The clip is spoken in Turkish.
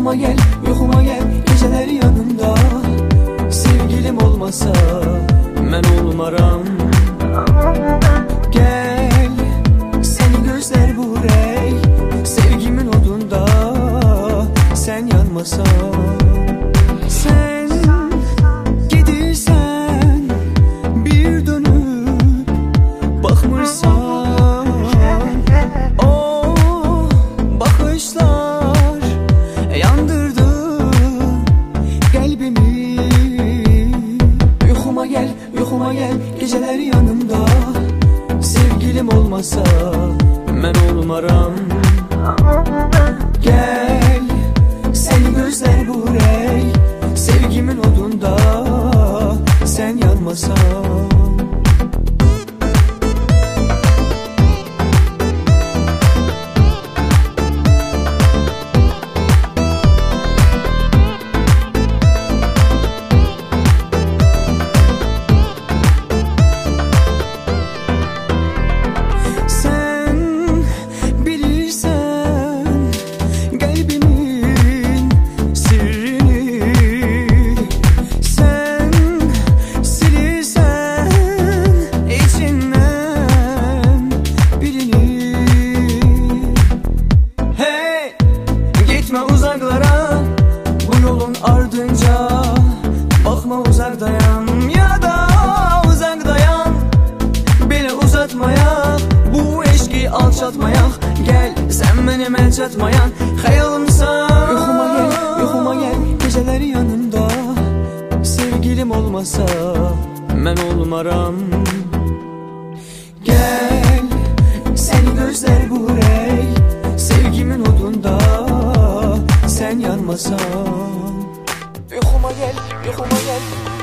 yuxuma gel, geceler yanımda. Sevgilim olmasa mən olmaram. Gel, seni gözler vurey, sevgimin odunda sen yanmasan. Sen gidirsən, bir dönüp bakmırsan. O bakışlar yandırdı kalbimi. Yuxuma gel, geceler yanımda. Sevgilim olmasa mən olmaram. Gel, seni gözler vurey, sevgimin odunda sen yanmasan. Uzaklara, bu yolun ardınca bakma, uzak dayan ya da uzak dayan. Beni uzatmayak, bu eşki alçatmayak. Gel, sen benim el çatmayan hayalımsan. Yuxuma gel, geceler yanımda. Sevgilim olmasa mən olmaram. Gel, seni gözler vurey, sevgimin odunda sen yanmasan. Yuxuma gel,